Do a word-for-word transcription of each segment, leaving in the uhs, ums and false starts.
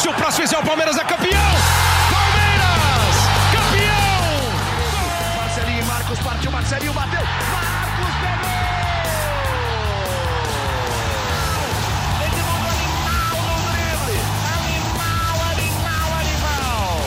Se o próximo fizer, o Palmeiras é campeão! Palmeiras! Campeão! Marcelinho e Marcos partiu, Marcelinho bateu! Marcos pegou! Ele mandou animal no drible! Animal, animal, animal!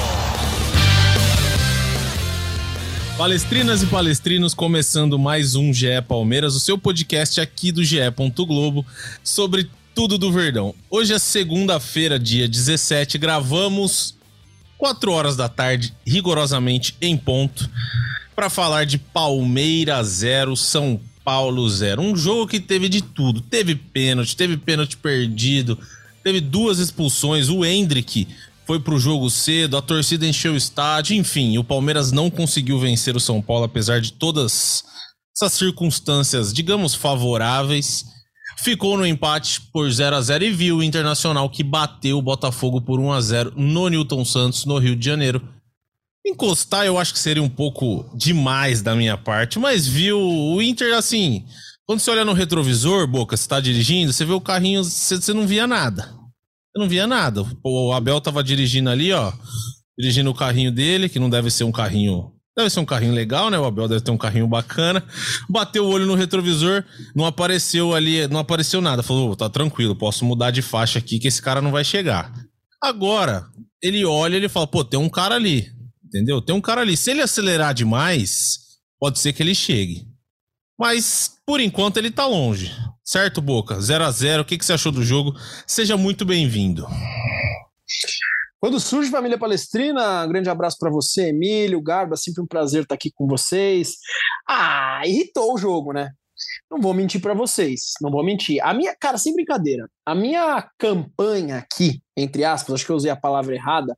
Palestrinas e palestrinos, começando mais um G E Palmeiras, o seu podcast aqui do G E. Globo sobre tudo do Verdão. Hoje é segunda-feira, dia dezessete, gravamos quatro horas da tarde, rigorosamente em ponto, para falar de Palmeiras zero, São Paulo zero. Um jogo que teve de tudo, teve pênalti, teve pênalti perdido, teve duas expulsões, o Endrick foi pro jogo cedo, a torcida encheu o estádio, enfim, o Palmeiras não conseguiu vencer o São Paulo, apesar de todas essas circunstâncias, digamos, favoráveis. Ficou no empate por zero a zero e viu o Internacional que bateu o Botafogo por um a zero no Newton Santos, no Rio de Janeiro. Encostar eu acho que seria um pouco demais da minha parte, mas viu o Inter assim, quando você olha no retrovisor, Boca, você tá dirigindo, você vê o carrinho, você, você não via nada. Você não via nada. O Abel tava dirigindo ali, ó, dirigindo o carrinho dele, que não deve ser um carrinho... Deve ser um carrinho legal, né? O Abel deve ter um carrinho bacana. Bateu o olho no retrovisor, não apareceu ali, não apareceu nada. Falou, oh, tá tranquilo, posso mudar de faixa aqui que esse cara não vai chegar. Agora, ele olha e ele fala, pô, tem um cara ali, entendeu? Tem um cara ali. Se ele acelerar demais, pode ser que ele chegue. Mas, por enquanto, ele tá longe. Certo, Boca? zero a zero, o que, que você achou do jogo? Seja muito bem-vindo. Quando surge Família Palestrina, um grande abraço para você, Emílio, Garba, sempre um prazer estar aqui com vocês. Ah, irritou o jogo, né? Não vou mentir para vocês, não vou mentir. A minha, cara, sem brincadeira, a minha campanha aqui, entre aspas, acho que eu usei a palavra errada,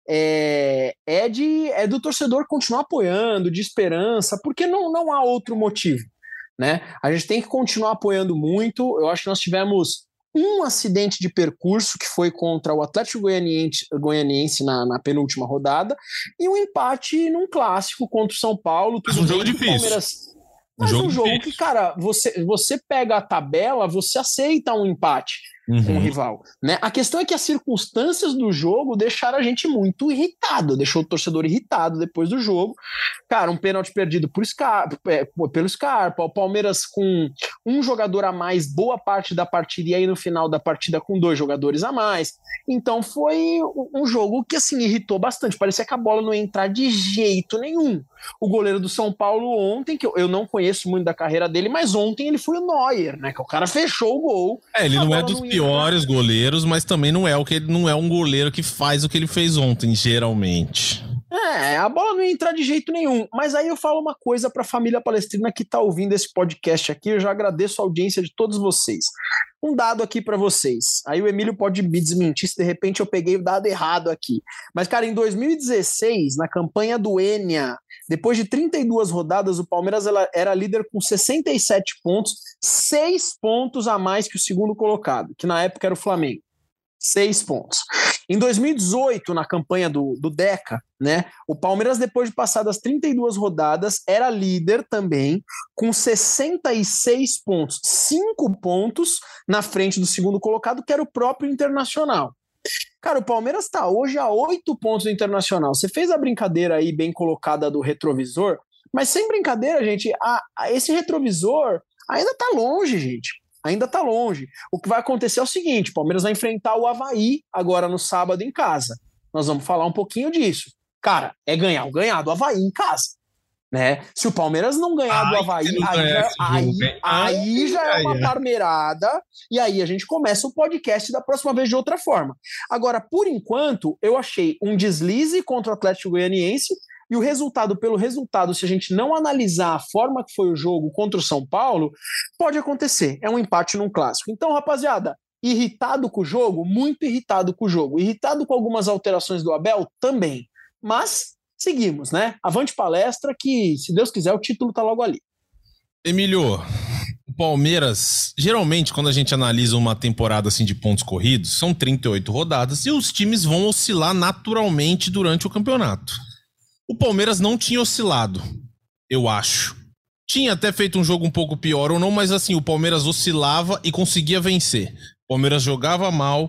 é, é, de, é do torcedor continuar apoiando, de esperança, porque não, não há outro motivo, né? A gente tem que continuar apoiando muito. Eu acho que nós tivemos um acidente de percurso que foi contra o Atlético Goianiense, Goianiense na, na penúltima rodada e um empate num clássico contra o São Paulo. Mas um jogo difícil. Palmeiras... Mas um jogo, um jogo que, cara, você, você pega a tabela, você aceita um empate uhum. com o rival, né? A questão é que as circunstâncias do jogo deixaram a gente muito irritado, deixou o torcedor irritado depois do jogo. Cara, um pênalti perdido por Scarpa, pelo Scarpa, o Palmeiras com um jogador a mais boa parte da partida e aí no final da partida com dois jogadores a mais. Então foi um jogo que, assim, irritou bastante. Parecia que a bola não ia entrar de jeito nenhum. O goleiro do São Paulo ontem, que eu, eu não conheço muito da carreira dele, mas ontem ele foi o Neuer, né? Que o cara fechou o gol. É, ele não é dos piores goleiros, mas também não é o que ele não é um goleiro que faz o que ele fez ontem, geralmente. É, a bola não ia entrar de jeito nenhum. Mas aí eu falo uma coisa pra família palestrina que tá ouvindo esse podcast aqui, eu já agradeço a audiência de todos vocês. Um dado aqui pra vocês. Aí o Emílio pode me desmentir se de repente eu peguei o dado errado aqui. Mas, cara, em dois mil e dezesseis, na campanha do Enia, depois de trinta e duas rodadas, o Palmeiras era líder com sessenta e sete pontos, seis pontos a mais que o segundo colocado, que na época era o Flamengo. Seis pontos. Em dois mil e dezoito, na campanha do, do Deca, né, o Palmeiras, depois de passar das trinta e duas rodadas, era líder também, com sessenta e seis pontos, cinco pontos na frente do segundo colocado, que era o próprio Internacional. Cara, o Palmeiras está hoje a oito pontos do Internacional. Você fez a brincadeira aí bem colocada do retrovisor, mas sem brincadeira, gente, a, a esse retrovisor ainda está longe, gente. Ainda tá longe. O que vai acontecer é o seguinte, o Palmeiras vai enfrentar o Avaí agora no sábado em casa. Nós vamos falar um pouquinho disso. Cara, é ganhar ou ganhar do Avaí em casa, né? Se o Palmeiras não ganhar Ai, do Avaí, aí, já, aí, aí já é uma parmeirada e aí a gente começa o podcast da próxima vez de outra forma. Agora, por enquanto, eu achei um deslize contra o Atlético Goianiense. E o resultado, pelo resultado, se a gente não analisar a forma que foi o jogo contra o São Paulo, pode acontecer. É um empate num clássico. Então, rapaziada, irritado com o jogo? Muito irritado com o jogo. Irritado com algumas alterações do Abel? Também. Mas seguimos, né? Avante palestra que, se Deus quiser, o título tá logo ali. Emílio, o Palmeiras, geralmente, quando a gente analisa uma temporada assim de pontos corridos, são trinta e oito rodadas e os times vão oscilar naturalmente durante o campeonato. O Palmeiras não tinha oscilado, eu acho. Tinha até feito um jogo um pouco pior ou não, mas assim, o Palmeiras oscilava e conseguia vencer. O Palmeiras jogava mal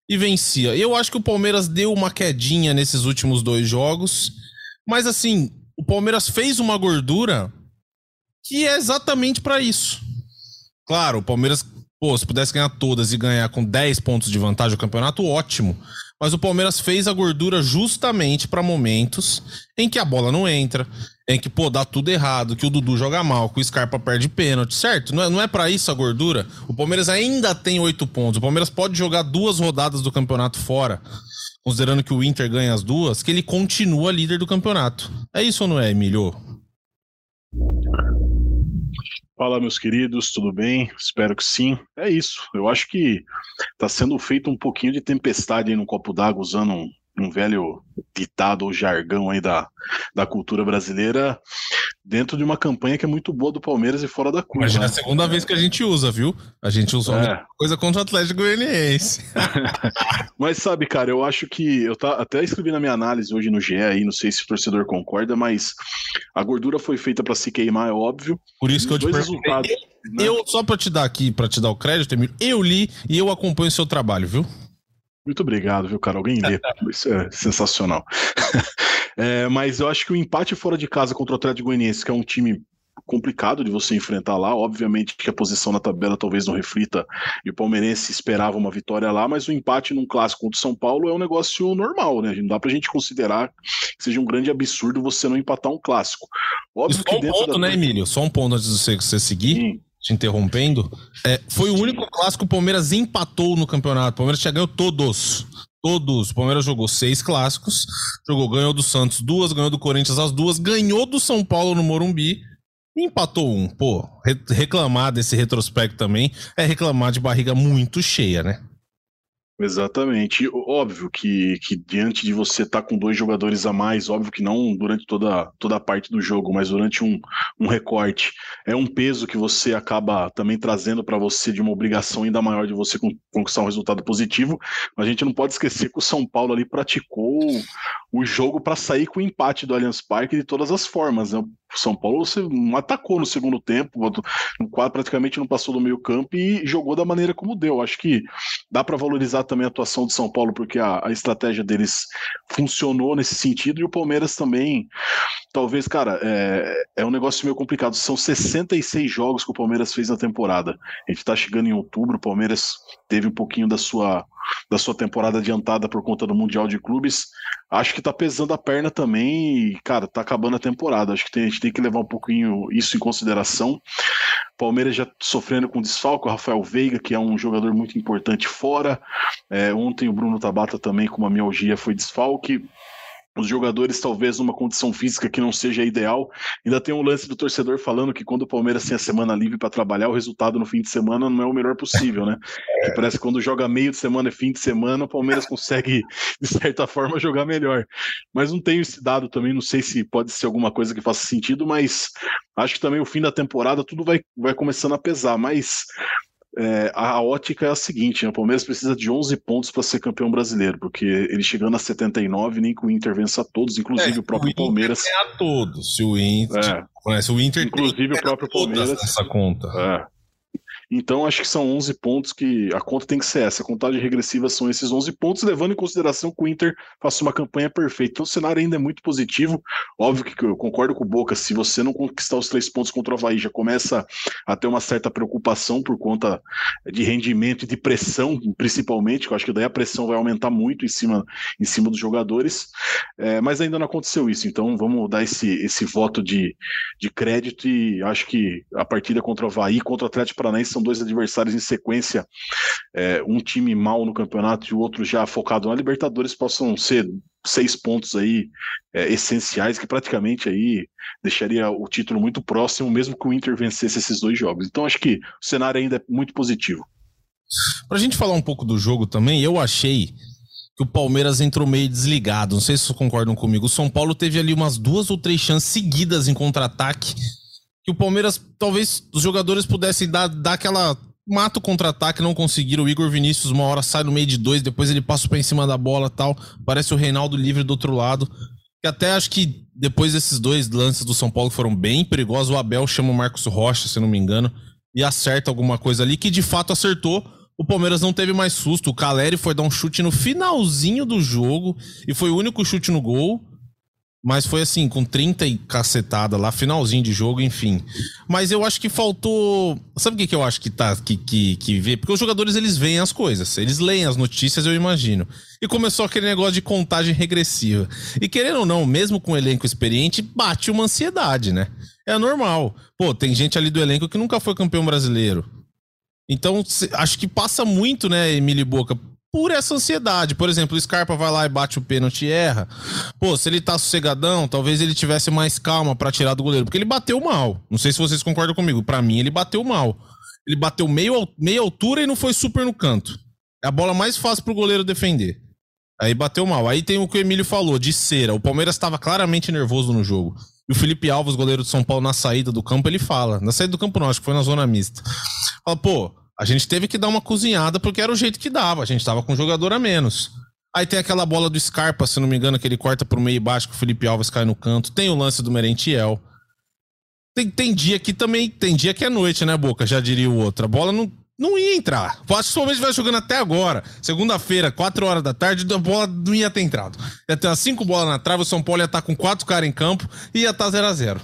e vencia. Eu acho que o Palmeiras deu uma quedinha nesses últimos dois jogos, mas assim, o Palmeiras fez uma gordura que é exatamente pra isso. Claro, o Palmeiras, pô, se pudesse ganhar todas e ganhar com dez pontos de vantagem o campeonato, ótimo. Mas o Palmeiras fez a gordura justamente pra momentos em que a bola não entra, em que, pô, dá tudo errado, que o Dudu joga mal, que o Scarpa perde pênalti, certo? Não é, não é pra isso a gordura? O Palmeiras ainda tem oito pontos. O Palmeiras pode jogar duas rodadas do campeonato fora, considerando que o Inter ganha as duas, que ele continua líder do campeonato. É isso ou não é, Emílio? Fala, meus queridos, tudo bem? Espero que sim. É isso. Eu acho que tá sendo feito um pouquinho de tempestade aí no copo d'água, usando um, um velho ditado ou jargão aí da, da cultura brasileira, dentro de uma campanha que é muito boa do Palmeiras e fora da curva. Mas já é a né? segunda vez que a gente usa, viu? A gente usou É. a mesma coisa contra o Atlético Goianiense. Mas sabe, cara, eu acho que eu tá, até escrevi na minha análise hoje no G E aí, não sei se o torcedor concorda, mas a gordura foi feita para se queimar, é óbvio. Por isso que eu te dois perguntei. resultados, né? Eu, só pra te dar aqui, pra te dar o crédito, Emílio, eu li e eu acompanho o seu trabalho, viu? Muito obrigado, viu, cara? Alguém lê. Isso é sensacional. É, mas eu acho que o empate fora de casa contra o Atlético Goianiense, que é um time complicado de você enfrentar lá, obviamente que a posição na tabela talvez não reflita, e o palmeirense esperava uma vitória lá, mas o empate num clássico contra o São Paulo é um negócio normal, né? Não dá pra gente considerar que seja um grande absurdo você não empatar um clássico. Óbvio Só que um dentro ponto, da... né, Emílio? Só um ponto antes de você, você seguir. Sim. Te interrompendo, é, foi o único clássico que o Palmeiras empatou no campeonato. O Palmeiras já ganhou todos. Todos. O Palmeiras jogou seis clássicos, jogou, ganhou do Santos duas, ganhou do Corinthians as duas, ganhou do São Paulo no Morumbi e empatou um. Pô, re- reclamar desse retrospecto também é reclamar de barriga muito cheia, né? Exatamente. E, óbvio que, que diante de você estar com dois jogadores a mais, óbvio que não durante toda, toda a parte do jogo, mas durante um, um recorte, é um peso que você acaba também trazendo para você de uma obrigação ainda maior de você con- conquistar um resultado positivo. Mas a gente não pode esquecer que o São Paulo ali praticou o jogo para sair com o empate do Allianz Parque de todas as formas, né? O São Paulo você não atacou no segundo tempo, no quadro praticamente não passou do meio campo e jogou da maneira como deu. Acho que dá para valorizar também a atuação do São Paulo, porque a, a estratégia deles funcionou nesse sentido, e o Palmeiras também, talvez, cara, é, é um negócio meio complicado. São sessenta e seis jogos que o Palmeiras fez na temporada. A gente tá chegando em outubro, o Palmeiras teve um pouquinho da sua da sua temporada adiantada por conta do Mundial de Clubes. Acho que tá pesando a perna também e, cara, tá acabando a temporada. Acho que tem, a gente tem que levar um pouquinho isso em consideração. Palmeiras já sofrendo com desfalque, o Rafael Veiga, que é um jogador muito importante fora. É, ontem o Bruno Tabata também com uma mialgia foi desfalque. Os jogadores talvez numa condição física que não seja ideal. Ainda tem um lance do torcedor falando que quando o Palmeiras tem a semana livre para trabalhar, o resultado no fim de semana não é o melhor possível, né? Que parece que quando joga meio de semana e fim de semana, o Palmeiras consegue, de certa forma, jogar melhor. Mas não tenho esse dado também, não sei se pode ser alguma coisa que faça sentido, mas acho que também o fim da temporada tudo vai, vai começando a pesar, mas... É, a ótica é a seguinte, né? O Palmeiras precisa de onze pontos para ser campeão brasileiro, porque ele chegando a setenta e nove, nem que o Inter vença todos, inclusive é, o próprio o Palmeiras. Ganhar todos, se o Inter, é. se o Inter inclusive o próprio Palmeiras nessa conta. É. Então acho que são onze pontos que a conta tem que ser essa. A contagem regressiva são esses onze pontos, levando em consideração que o Inter faça uma campanha perfeita. Então o cenário ainda é muito positivo. Óbvio que eu concordo com o Boca, se você não conquistar os três pontos contra o Avaí, já começa a ter uma certa preocupação por conta de rendimento e de pressão, principalmente, que eu acho que daí a pressão vai aumentar muito em cima, em cima dos jogadores. É, mas ainda não aconteceu isso, então vamos dar esse, esse voto de, de crédito, e acho que a partida contra o Avaí, contra o Atlético Paranaense, são dois adversários em sequência, é, um time mal no campeonato e o outro já focado na Libertadores, possam ser seis pontos aí é, essenciais, que praticamente aí deixaria o título muito próximo, mesmo que o Inter vencesse esses dois jogos. Então acho que o cenário ainda é muito positivo. Pra gente falar um pouco do jogo também, eu achei que o Palmeiras entrou meio desligado, não sei se vocês concordam comigo. O São Paulo teve ali umas duas ou três chances seguidas em contra-ataque, que o Palmeiras, talvez os jogadores pudessem dar, dar aquela mata o contra-ataque, não conseguiram. O Igor Vinícius uma hora sai no meio de dois, depois ele passa o pé em cima da bola e tal, parece o Reinaldo livre do outro lado, que até acho que depois desses dois lances do São Paulo que foram bem perigosos, o Abel chama o Marcos Rocha, se não me engano, e acerta alguma coisa ali, que de fato acertou, o Palmeiras não teve mais susto. O Caleri foi dar um chute no finalzinho do jogo e foi o único chute no gol. Mas foi assim, com trinta e cacetada lá, finalzinho de jogo, enfim. Mas eu acho que faltou... Sabe o que, que eu acho que tá que, que, que vê? Porque os jogadores, eles veem as coisas. Eles leem as notícias, eu imagino. E começou aquele negócio de contagem regressiva. E querendo ou não, mesmo com o elenco experiente, bate uma ansiedade, né? É normal. Pô, tem gente ali do elenco que nunca foi campeão brasileiro. Então, acho que passa muito, né, Emílio Boca, por essa ansiedade. Por exemplo, o Scarpa vai lá e bate o pênalti e erra. Pô, se ele tá sossegadão, talvez ele tivesse mais calma pra tirar do goleiro, porque ele bateu mal. Não sei se vocês concordam comigo. Pra mim, ele bateu mal. Ele bateu meio, meia altura e não foi super no canto. É a bola mais fácil pro goleiro defender. Aí bateu mal. Aí tem o que o Emílio falou, de cera. O Palmeiras estava claramente nervoso no jogo. E o Felipe Alves, goleiro de São Paulo, na saída do campo, ele fala. Na saída do campo não, acho que foi na zona mista. Fala, pô, a gente teve que dar uma cozinhada porque era o jeito que dava. A gente tava com um jogador a menos. Aí tem aquela bola do Scarpa, se não me engano, que ele corta pro meio e baixo, que o Felipe Alves cai no canto. Tem o lance do Merentiel. Tem, tem dia que também... Tem dia que é noite, né, Boca? Já diria o outro. A bola não, não ia entrar. Acho que o Palmeiras vai jogando até agora. Segunda-feira, quatro horas da tarde, a bola não ia ter entrado. Ia ter umas cinco bolas na trave, o São Paulo ia estar com quatro caras em campo e ia estar zero a zero.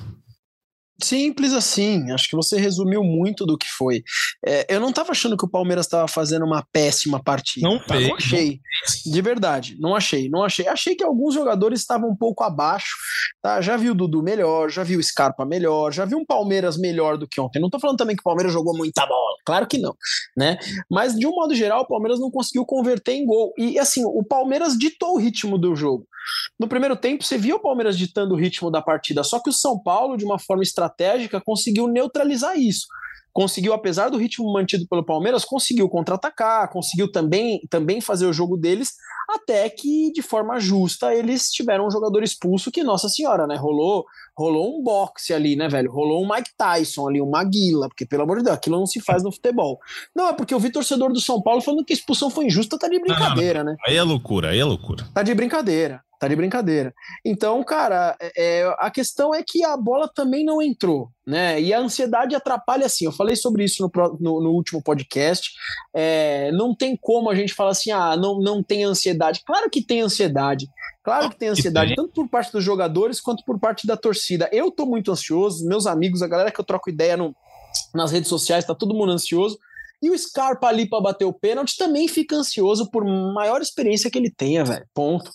Simples assim, acho que você resumiu muito do que foi. É, eu não estava achando que o Palmeiras estava fazendo uma péssima partida. Não tá? fez. Não achei, de verdade, não achei, não achei. Achei que alguns jogadores estavam um pouco abaixo, tá? Já vi o Dudu melhor, já vi o Scarpa melhor, já vi um Palmeiras melhor do que ontem. Não tô falando também que o Palmeiras jogou muita bola, claro que não, né? Mas de um modo geral, o Palmeiras não conseguiu converter em gol. E assim, o Palmeiras ditou o ritmo do jogo. No primeiro tempo, você via o Palmeiras ditando o ritmo da partida, só que o São Paulo, de uma forma estratégica, conseguiu neutralizar isso. Conseguiu, apesar do ritmo mantido pelo Palmeiras, conseguiu contra-atacar, conseguiu também, também fazer o jogo deles, até que, de forma justa, eles tiveram um jogador expulso que, nossa senhora, né, rolou, rolou um boxe ali, né, velho, rolou um Mike Tyson ali, um Maguila, porque, pelo amor de Deus, aquilo não se faz no futebol. Não, é porque eu vi torcedor do São Paulo falando que a expulsão foi injusta, tá de brincadeira, não, não, não. né? Aí é loucura, aí é loucura. Tá de brincadeira. Tá de brincadeira. Então, cara, é, a questão é que a bola também não entrou, né? E a ansiedade atrapalha assim. Eu falei sobre isso no, no, no último podcast. É, não tem como a gente falar assim, ah, não, não tem ansiedade. Claro que tem ansiedade. Claro que tem ansiedade, tanto por parte dos jogadores quanto por parte da torcida. Eu tô muito ansioso, meus amigos, a galera que eu troco ideia no, nas redes sociais, tá todo mundo ansioso. E o Scarpa ali pra bater o pênalti também fica ansioso por maior experiência que ele tenha, velho. Ponto.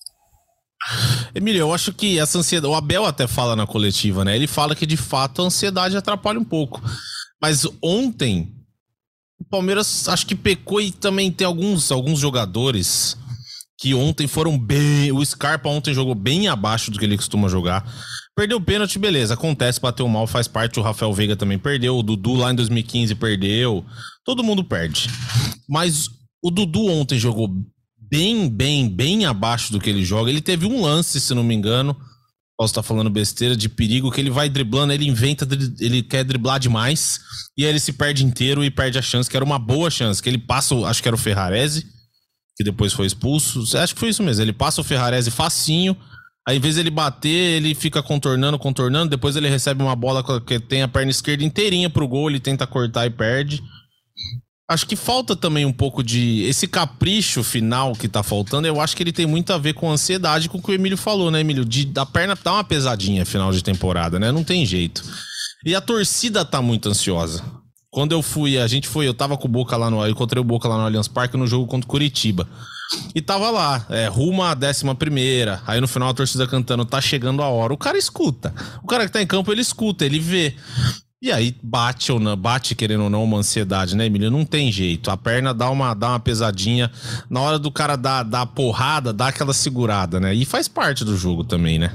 Emílio, eu acho que essa ansiedade... O Abel até fala na coletiva, né? Ele fala que, de fato, a ansiedade atrapalha um pouco. Mas ontem, o Palmeiras acho que pecou e também tem alguns, alguns jogadores que ontem foram bem... O Scarpa ontem jogou bem abaixo do que ele costuma jogar. Perdeu o pênalti, beleza. Acontece, bateu mal, faz parte. O Rafael Veiga também perdeu. O Dudu lá em dois mil e quinze perdeu. Todo mundo perde. Mas o Dudu ontem jogou bem, bem, bem abaixo do que ele joga. Ele teve um lance, se não me engano, posso estar falando besteira, de perigo, que ele vai driblando, ele inventa, ele quer driblar demais, e aí ele se perde inteiro e perde a chance, que era uma boa chance, que ele passa, acho que era o Ferrarese, que depois foi expulso, acho que foi isso mesmo, ele passa o Ferrarese facinho, aí em vez de ele bater, ele fica contornando, contornando, depois ele recebe uma bola que tem a perna esquerda inteirinha pro gol, ele tenta cortar e perde. Acho que falta também um pouco de... Esse capricho final que tá faltando, eu acho que ele tem muito a ver com a ansiedade, com o que o Emílio falou, né, Emílio? De, da perna tá uma pesadinha final de temporada, né? Não tem jeito. E a torcida tá muito ansiosa. Quando eu fui, a gente foi, eu tava com o Boca lá no... Eu encontrei o Boca lá no Allianz Parque no jogo contra o Curitiba. E tava lá, é, rumo à décima primeira. Aí no final a torcida cantando, tá chegando a hora. O cara escuta. O cara que tá em campo, ele escuta, ele vê. E aí bate ou não, bate querendo ou não uma ansiedade, né, Emílio? Não tem jeito. A perna dá uma, dá uma pesadinha. Na hora do cara dar, dar porrada, dá aquela segurada, né? E faz parte do jogo também, né?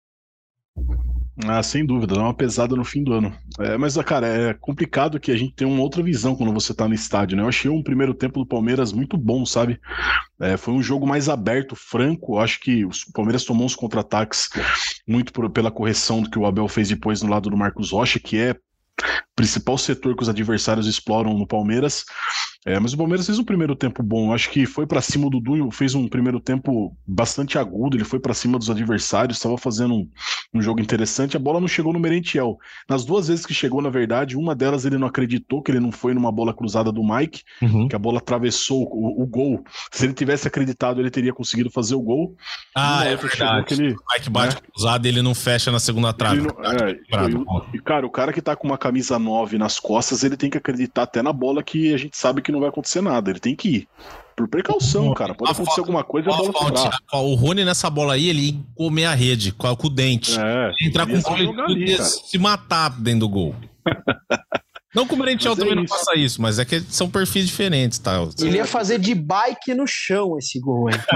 Ah, sem dúvida, dá uma pesada no fim do ano. É, mas, cara, é complicado que a gente tem uma outra visão quando você tá no estádio, né? Eu achei um primeiro tempo do Palmeiras muito bom, sabe? É, foi um jogo mais aberto, franco. Eu acho que o Palmeiras tomou uns contra-ataques muito por, pela correção do que o Abel fez depois no lado do Marcos Rocha, que é principal setor que os adversários exploram no Palmeiras. É, mas o Palmeiras fez um primeiro tempo bom. Acho que foi pra cima do Dudu, fez um primeiro tempo bastante agudo. Ele foi pra cima dos adversários, estava fazendo um, um jogo interessante. A bola não chegou no Merentiel. Nas duas vezes que chegou, na verdade, uma delas ele não acreditou, que ele não foi numa bola cruzada do Mike, uhum. que a bola atravessou o, o gol. Se ele tivesse acreditado, ele teria conseguido fazer o gol. Ah, é verdade. Ele, o Mike bate, né, cruzado e ele não fecha na segunda trave. Não, é, e, cara, o cara que tá com uma camisa nove nas costas, ele tem que acreditar até na bola, que a gente sabe que não vai acontecer nada. Ele tem que ir. Por precaução, cara. Pode acontecer alguma coisa e a bola sobrar. O Rony nessa bola aí, ele ia comer a rede com o dente. É, entrar com o se matar dentro do gol. Não que o Merentiel também é não faça isso, mas é que são perfis diferentes, tá? Ele ia fazer de bike no chão esse gol aí.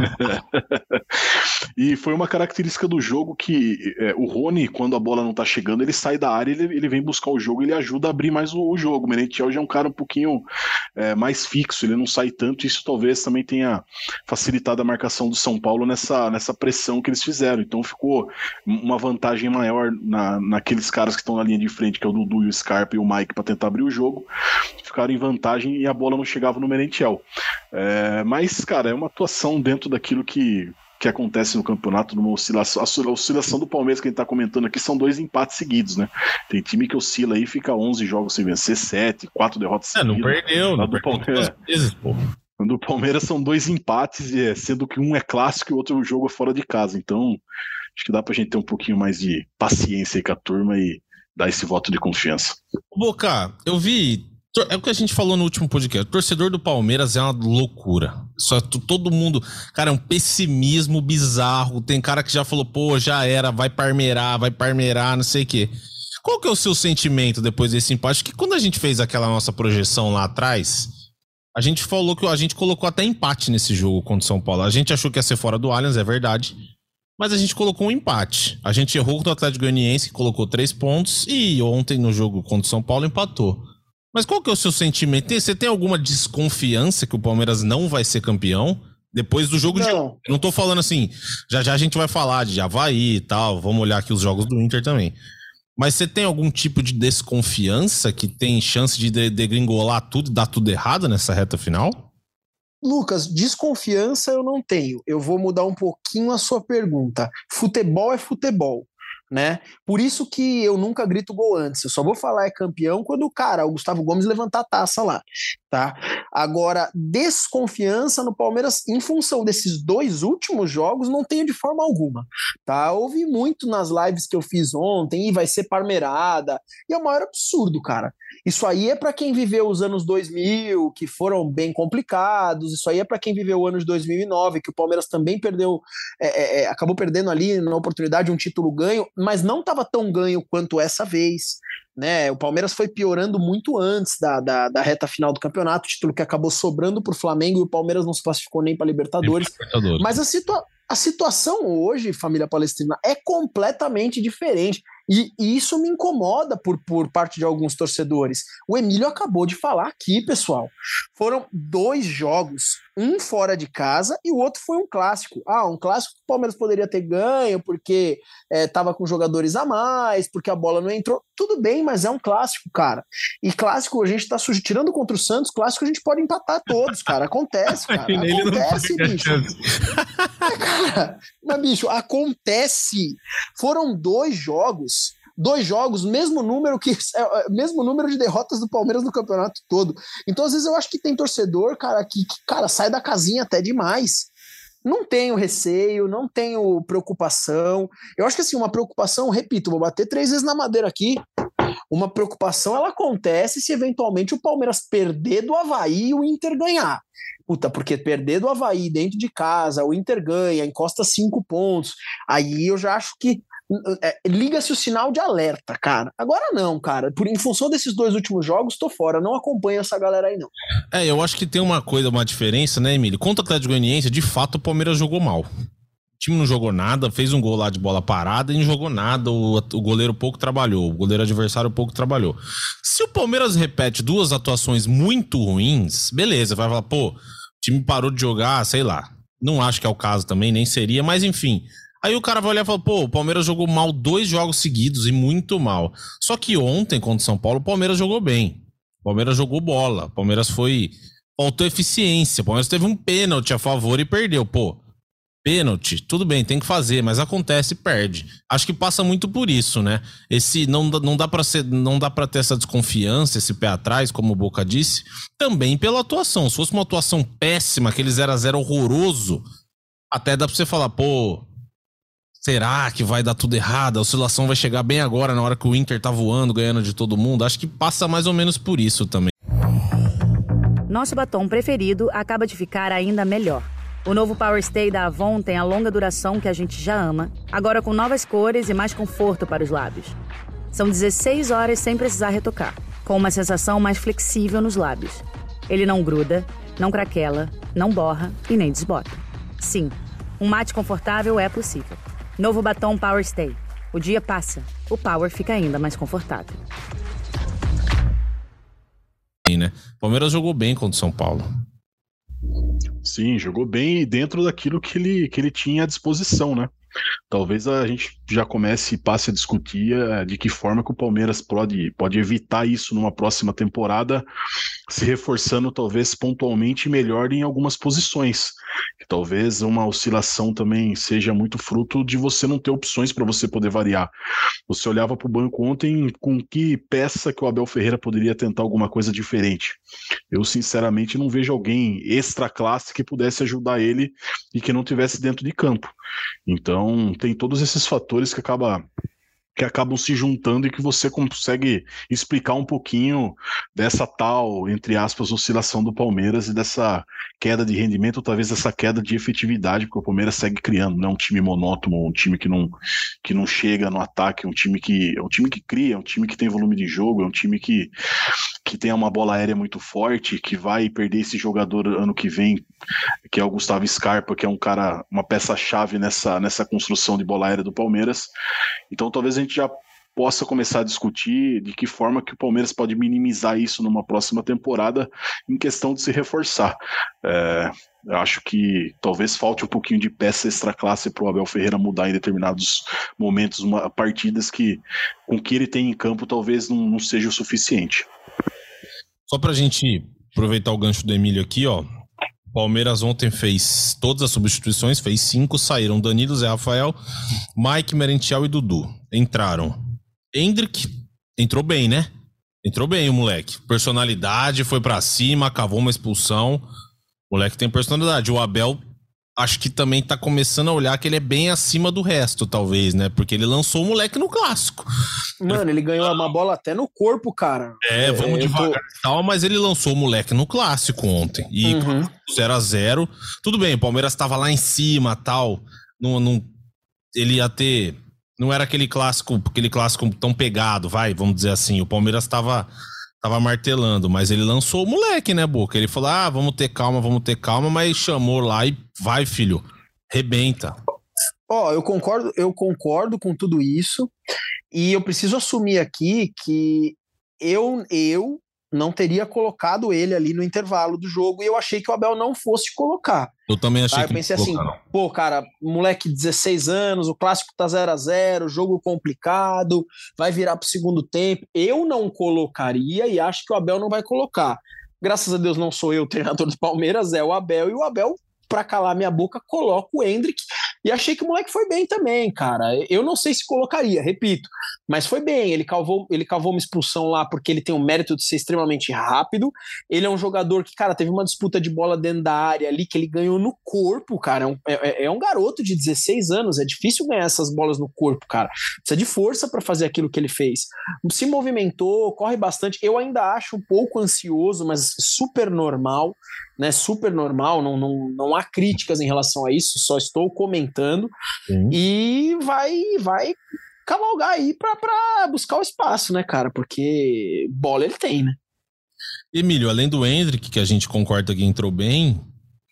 E foi uma característica do jogo que é, o Rony, quando a bola não tá chegando, ele sai da área, ele, ele vem buscar o jogo, ele ajuda a abrir mais o, o jogo. O Merentiel já é um cara um pouquinho é, mais fixo, ele não sai tanto, e isso talvez também tenha facilitado a marcação do São Paulo nessa, nessa pressão que eles fizeram. Então ficou uma vantagem maior na, naqueles caras que estão na linha de frente, que é o Dudu, o Scarpa e o Mike, para tentar abrir o jogo, ficaram em vantagem e a bola não chegava no Merentiel. É, mas, cara, é uma atuação dentro daquilo que, que acontece no campeonato, numa oscilação. A oscilação do Palmeiras que a gente tá comentando aqui são dois empates seguidos, né? Tem time que oscila aí, fica onze jogos sem vencer, sete, quatro derrotas seguidas. É, não perdeu, não do perdeu Palmeiras. Vezes, pô. Do Palmeiras são dois empates, sendo que um é clássico e o outro jogo é fora de casa. Então, acho que dá pra gente ter um pouquinho mais de paciência aí com a turma e dar esse voto de confiança. Boca, eu vi, é o que a gente falou no último podcast, o torcedor do Palmeiras é uma loucura. Só todo mundo, cara, é um pessimismo bizarro. Tem cara que já falou, pô, já era, vai parmeirar, vai parmeirar, não sei o quê. Qual que é o seu sentimento depois desse empate? Que quando a gente fez aquela nossa projeção lá atrás, a gente falou que a gente colocou até empate nesse jogo contra o São Paulo. A gente achou que ia ser fora do Allianz, é verdade. Mas a gente colocou um empate. A gente errou contra o Atlético Goianiense, que colocou três pontos, e ontem no jogo contra o São Paulo empatou. Mas qual que é o seu sentimento? Você tem alguma desconfiança que o Palmeiras não vai ser campeão depois do jogo não. de ontem? Eu não tô falando assim, já já a gente vai falar de Avaí e tal, vamos olhar aqui os jogos do Inter também. Mas você tem algum tipo de desconfiança que tem chance de degringolar tudo e dar tudo errado nessa reta final? Lucas, desconfiança eu não tenho. Eu vou mudar um pouquinho a sua pergunta. Futebol é futebol, né? Por isso que eu nunca grito gol antes. Eu só vou falar é campeão quando o cara, o Gustavo Gomes, levantar a taça lá, tá? Agora, desconfiança no Palmeiras em função desses dois últimos jogos não tenho de forma alguma, tá? Ouvi muito nas lives que eu fiz ontem, e vai ser parmeirada, e é o maior absurdo, cara. Isso aí é para quem viveu os anos dois mil, que foram bem complicados. Isso aí é para quem viveu o ano de dois mil e nove, que o Palmeiras também perdeu, é, é, acabou perdendo ali na oportunidade um título ganho, mas não estava tão ganho quanto essa vez, né? O Palmeiras foi piorando muito antes da, da, da reta final do campeonato, título que acabou sobrando para o Flamengo, e o Palmeiras não se classificou nem para Libertadores. Libertadores. Mas a, situa- a situação hoje, família palestrina, é completamente diferente. E, e isso me incomoda por, por parte de alguns torcedores. O Emílio acabou de falar aqui, pessoal. Foram dois jogos, um fora de casa e o outro foi um clássico. Ah, um clássico que o Palmeiras poderia ter ganho porque estava é, com jogadores a mais, porque a bola não entrou. Tudo bem, mas é um clássico, cara. E clássico a gente tá sujo, tirando contra o Santos, clássico a gente pode empatar todos, cara. Acontece, cara. Acontece, bicho. É, cara, mas, bicho, acontece. Foram dois jogos. Dois jogos, mesmo número que mesmo número de derrotas do Palmeiras no campeonato todo. Então, às vezes, eu acho que tem torcedor, cara, que, que cara, sai da casinha até demais. Não tenho receio, não tenho preocupação. Eu acho que assim, uma preocupação, repito, vou bater três vezes na madeira aqui. Uma preocupação, ela acontece se eventualmente o Palmeiras perder do Avaí e o Inter ganhar. Puta, porque perder do Avaí dentro de casa, o Inter ganha, encosta cinco pontos. Aí eu já acho que É, liga-se o sinal de alerta, cara. Agora não, cara. Por, em função desses dois últimos jogos, tô fora. Não acompanho essa galera aí, não. É, eu acho que tem uma coisa, uma diferença, né, Emílio? Contra o Atlético Goianiense, de fato, o Palmeiras jogou mal. O time não jogou nada, fez um gol lá de bola parada e não jogou nada. O, o goleiro pouco trabalhou, o goleiro adversário pouco trabalhou. Se o Palmeiras repete duas atuações muito ruins, beleza, vai falar, pô, o time parou de jogar, sei lá. Não acho que é o caso também, nem seria, mas enfim... Aí o cara vai olhar e fala, pô, o Palmeiras jogou mal dois jogos seguidos e muito mal. Só que ontem, contra o São Paulo, o Palmeiras jogou bem. O Palmeiras jogou bola. O Palmeiras foi... Faltou eficiência. O Palmeiras teve um pênalti a favor e perdeu. Pô, pênalti, tudo bem, tem que fazer, mas acontece e perde. Acho que passa muito por isso, né? Esse, não, não dá pra ser, não dá pra ter essa desconfiança, esse pé atrás, como o Boca disse, também pela atuação. Se fosse uma atuação péssima, aquele zero a zero horroroso, até dá pra você falar, pô, será que vai dar tudo errado? A oscilação vai chegar bem agora, na hora que o Inter tá voando, ganhando de todo mundo. Acho que passa mais ou menos por isso também. Nosso batom preferido acaba de ficar ainda melhor. O novo Power Stay da Avon tem a longa duração que a gente já ama, agora com novas cores e mais conforto para os lábios. São dezesseis horas sem precisar retocar, com uma sensação mais flexível nos lábios. Ele não gruda, não craquela, não borra e nem desbota. Sim, um mate confortável é possível. Novo batom Power Stay. O dia passa, o Power fica ainda mais confortável. Né? Palmeiras jogou bem contra o São Paulo. Sim, jogou bem dentro daquilo que ele, que ele tinha à disposição, né? Talvez a gente já comece e passe a discutir de que forma que o Palmeiras pode, pode evitar isso numa próxima temporada, se reforçando talvez pontualmente melhor em algumas posições. Que talvez uma oscilação também seja muito fruto de você não ter opções para você poder variar. Você olhava para o banco ontem com que peça que o Abel Ferreira poderia tentar alguma coisa diferente. Eu sinceramente não vejo alguém extra classe que pudesse ajudar ele e que não tivesse dentro de campo. Então tem todos esses fatores que, acaba, que acabam se juntando e que você consegue explicar um pouquinho dessa tal, entre aspas, oscilação do Palmeiras e dessa queda de rendimento, ou talvez essa queda de efetividade, porque o Palmeiras segue criando, não é um time monótono, um time que não, que não chega no ataque, um time que, é um time que cria, é um time que tem volume de jogo, é um time que, que tem uma bola aérea muito forte, que vai perder esse jogador ano que vem, que é o Gustavo Scarpa, que é um cara, uma peça-chave nessa, nessa construção de bola aérea do Palmeiras. Então talvez a gente já possa começar a discutir de que forma que o Palmeiras pode minimizar isso numa próxima temporada em questão de se reforçar. É, eu acho que talvez falte um pouquinho de peça extra classe para o Abel Ferreira mudar em determinados momentos, uma, partidas que com o que ele tem em campo talvez não, não seja o suficiente. Só pra gente aproveitar o gancho do Emílio aqui, ó. O Palmeiras ontem fez todas as substituições, fez cinco, saíram Danilo, Zé Rafael, Mike, Merentiel e Dudu. Entraram Endrick, entrou bem, né? Entrou bem o moleque. Personalidade, foi pra cima, cavou uma expulsão. O moleque tem personalidade. O Abel, acho que também tá começando a olhar que ele é bem acima do resto, talvez, né? Porque ele lançou o moleque no clássico. Mano, ele ganhou uma bola até no corpo, cara. É, vamos é, devagar tô... e tal, mas ele lançou o moleque no clássico ontem. E uhum. zero a zero. Tudo bem, o Palmeiras tava lá em cima e tal. Não, não, ele ia ter... Não era aquele clássico, aquele clássico tão pegado, vai, vamos dizer assim. O Palmeiras tava, tava martelando, mas ele lançou o moleque, né, Boca? Ele falou, ah, vamos ter calma, vamos ter calma, mas chamou lá e vai, filho, rebenta. Ó, oh, eu concordo, eu concordo com tudo isso, e eu preciso assumir aqui que eu, eu não teria colocado ele ali no intervalo do jogo, e eu achei que o Abel não fosse colocar. Eu também achei tá? que Eu pensei assim, pô, cara, moleque dezesseis anos, o clássico tá zero a zero, jogo complicado, vai virar pro segundo tempo. Eu não colocaria e acho que o Abel não vai colocar. Graças a Deus não sou eu o treinador do Palmeiras, é o Abel, e o Abel, pra calar minha boca, coloca o Endrick, e achei que o moleque foi bem também, cara. Eu não sei se colocaria, repito, mas foi bem. Ele cavou, ele cavou uma expulsão lá porque ele tem o mérito de ser extremamente rápido. Ele é um jogador que, cara, teve uma disputa de bola dentro da área ali que ele ganhou no corpo, cara. É um, é, é um garoto de dezesseis anos, é difícil ganhar essas bolas no corpo, cara. Precisa de força para fazer aquilo que ele fez. Se movimentou, corre bastante. Eu ainda acho um pouco ansioso, mas super normal, né? Super normal, não, não, não há críticas em relação a isso, só estou comentando. Sim. E vai, vai cavalgar aí pra, pra buscar o espaço, né, cara? Porque bola ele tem, né? Emílio, além do Endrick, que a gente concorda que entrou bem,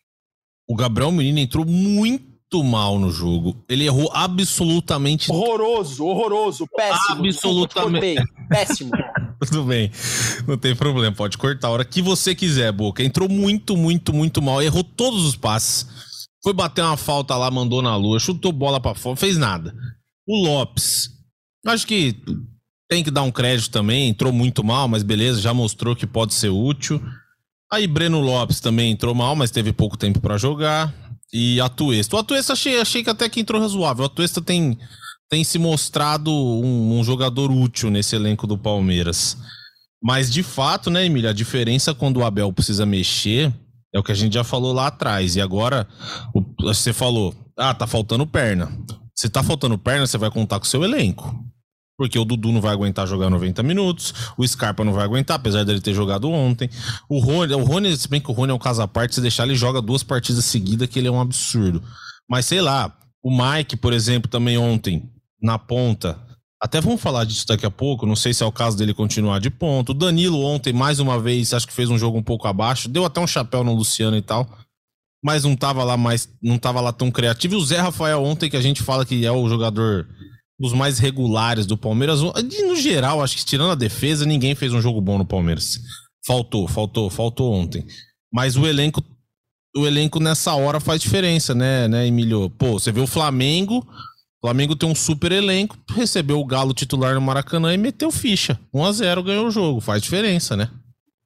o Gabriel Menino entrou muito mal no jogo. Ele errou absolutamente... Horroroso, horroroso, péssimo. Absolutamente. Péssimo. Tudo bem, não tem problema, pode cortar a hora que você quiser, Boca. Entrou muito, muito, muito mal, errou todos os passes. Foi bater uma falta lá, mandou na lua, chutou bola pra fora, fez nada. O Lopes, acho que tem que dar um crédito também, entrou muito mal, mas beleza, já mostrou que pode ser útil. Aí Breno Lopes também entrou mal, mas teve pouco tempo pra jogar. E Atuesta. O Atuesta achei, achei que até que entrou razoável. O Atuesta tem, tem se mostrado um, um jogador útil nesse elenco do Palmeiras. Mas de fato, né, Emílio, a diferença quando o Abel precisa mexer é o que a gente já falou lá atrás. E agora, o, você falou, ah, tá faltando perna. Se tá faltando perna, você vai contar com o seu elenco. Porque o Dudu não vai aguentar jogar noventa minutos, o Scarpa não vai aguentar, apesar dele ter jogado ontem. O Rony, o Rony, se bem que o Rony é um caso à parte, se deixar ele joga duas partidas seguidas, que ele é um absurdo. Mas sei lá, o Mike, por exemplo, também ontem, na ponta, até vamos falar disso daqui a pouco, não sei se é o caso dele continuar de ponta. O Danilo ontem, mais uma vez, acho que fez um jogo um pouco abaixo, deu até um chapéu no Luciano e tal, mas não tava lá mais, não tava lá tão criativo. E o Zé Rafael ontem, que a gente fala que é o jogador dos mais regulares do Palmeiras, no geral, acho que tirando a defesa, ninguém fez um jogo bom no Palmeiras. Faltou, faltou, faltou ontem. Mas o elenco, o elenco nessa hora faz diferença, né, né, Emílio? Pô, você vê o Flamengo, o Flamengo tem um super elenco, recebeu o Galo titular no Maracanã e meteu ficha. um a zero, ganhou o jogo, faz diferença, né?